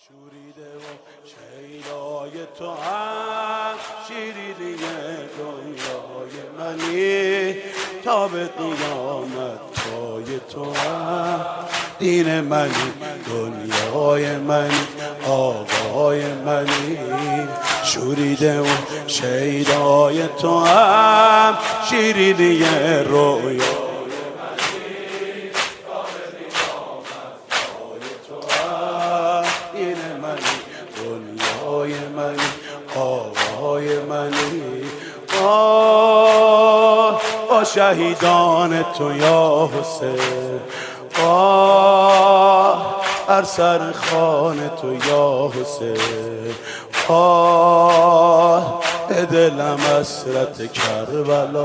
شوریده و شیدای تو هم شیرینی دنیای منی، تا به قیامت پای تو هم دین منی، دنیای منی، آقای منی. شوریده و شیدای تو هم شیرینی رویا آقای منی. با شهیدان تو یا حسین، هر سر خان تو یا حسین، به دلم حسرت کربلا،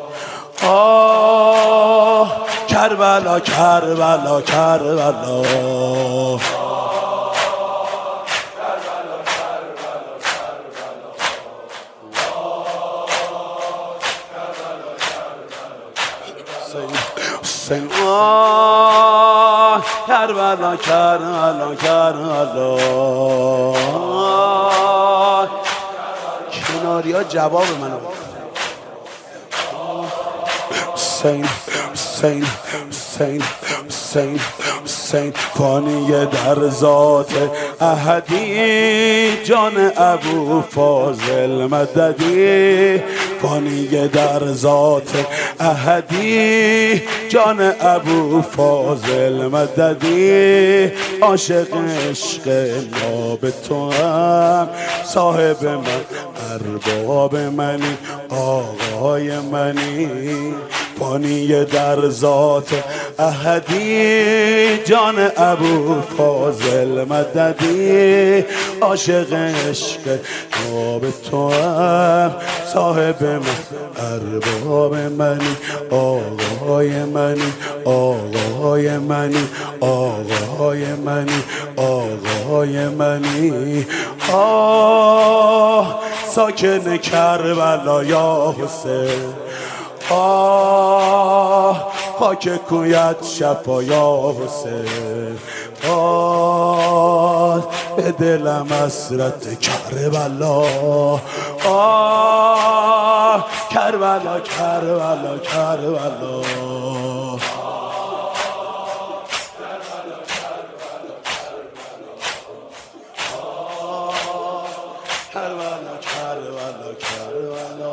کربلا کربلا کربلا. کربلا کربلا کربلا. کناری ها جواب منو حسین حسین حسین حسین حسین. فانی در ذات احدی، جان ابو فاضل مددی. فانی در ذات احدی، جان ابو فاضل مددی. عاشق عشق ناب تو هم، صاحب من ارباب منی، آقای منی. فانی در ذات احدی، جان ابو فاضل مددی. عاشق عشق ناب تو هم، صاحب من ارباب منی، آقای منی، آقای منی، آقای منی، آقای منی. ساکن کربلا یا حسین، خاک کویت شفا یا حسین. به دلم حسرت کربلا، کربلا کربلا کربلا. کربلا کربلا کربلا.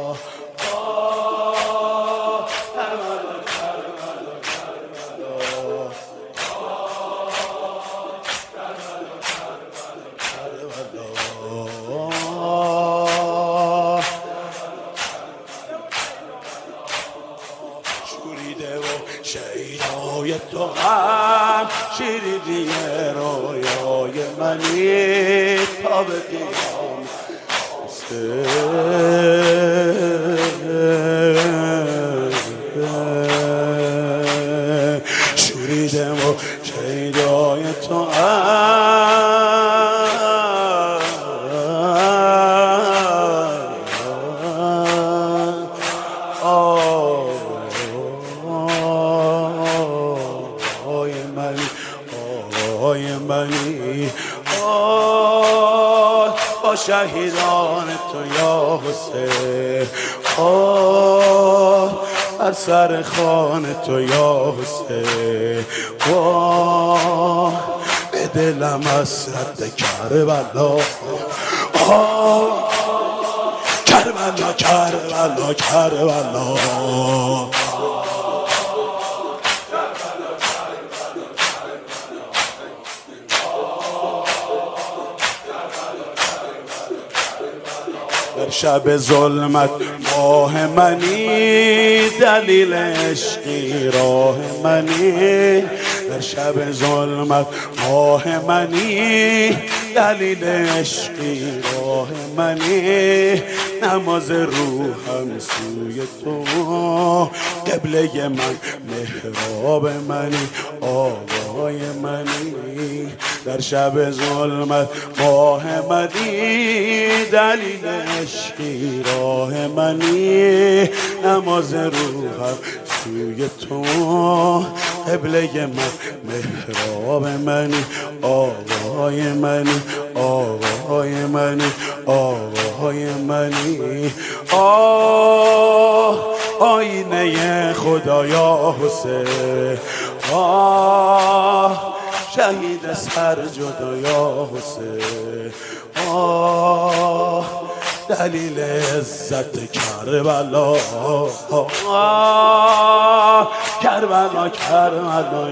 شوریده و شیدای تو هم شیرینی رویای منی، تا به قیامت شوریده و شیدای تو آقای منی. با شهیدان تو یا حسین، هر سر خان تو یا حسین. به دلم حسرت کربلا، کربلا کربلا کربلا. در شب ظلمت ماه منی، دلیل عشقی راه منی. در شب ظلمت ماه منی، دلیل عشقی راه منی. نماز روحم سوی تو، قبله من محراب منی، آقای منی. در شب ظلمت ماه منی، دلیل عشقی راه منی. نماز روحم سوی تو، قبله من محراب منی، آقای آقای منی آقای منی آقای منی آینه خدایا حسین شهید سر جدایا حسین دلیل عزت کربلا کربلا کربلا